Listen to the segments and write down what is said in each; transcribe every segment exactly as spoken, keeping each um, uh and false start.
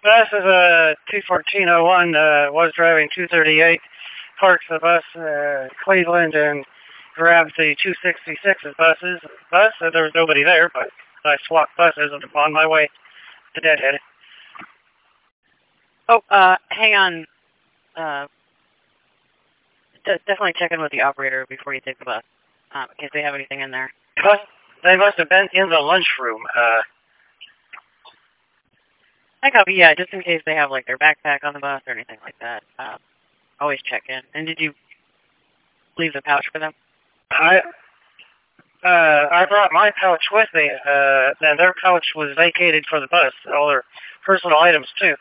Bus is a two fourteen oh one, uh, was driving two thirty-eight, parked the bus, uh, Cleveland, and grabbed the two sixty-six's buses, bus, so there was nobody there, but I swapped buses on my way to Deadhead. Oh, uh, hang on. Uh, d- definitely check in with the operator before you take the bus, um, in case they have anything in there. But they must have been in the lunchroom, uh... I copy, yeah, just in case they have, like, their backpack on the bus or anything like that. Uh, always check in. And did you leave the pouch for them? I, uh, I brought my pouch with me, uh, and their pouch was vacated for the bus, all their personal items, too.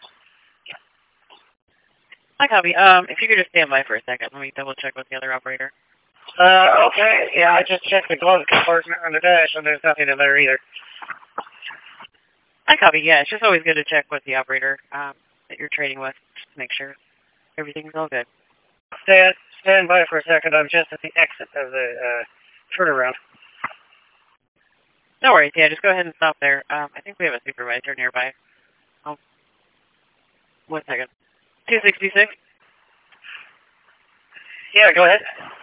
I copy. Um, if you could just stand by for a second, let me double check with the other operator. Uh, okay, yeah, I just checked the glove compartment on the dash, and there's nothing in there either. I copy, yeah, it's just always good to check with the operator, um, that you're trading with, just to make sure everything's all good. Stand, stand by for a second, I'm just at the exit of the, uh, turnaround. No worries, yeah, just go ahead and stop there. Um, I think we have a supervisor nearby. Oh, one second. two sixty-six? Yeah, go ahead.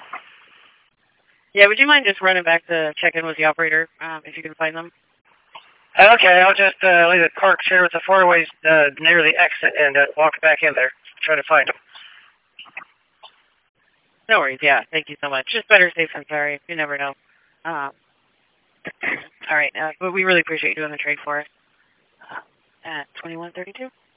Yeah, would you mind just running back to check in with the operator, um, if you can find them? Okay, I'll just uh, leave it parked here with the four-ways uh, near the exit and uh, walk back in there, try to find them. No worries, yeah, thank you so much. Just better safe than sorry, you never know. Um, all right, uh, but we really appreciate you doing the trade for us. Uh, at twenty-one thirty-two?